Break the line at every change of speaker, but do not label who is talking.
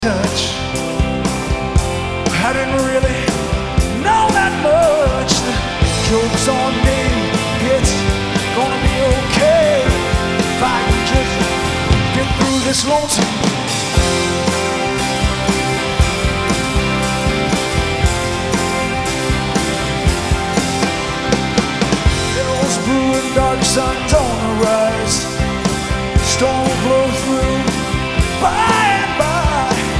touch. I didn't really know that much. The joke's on me, it's gonna be okay if I can just get through this lonesome. Hills brewing, dark sun's on the rise. Storm blows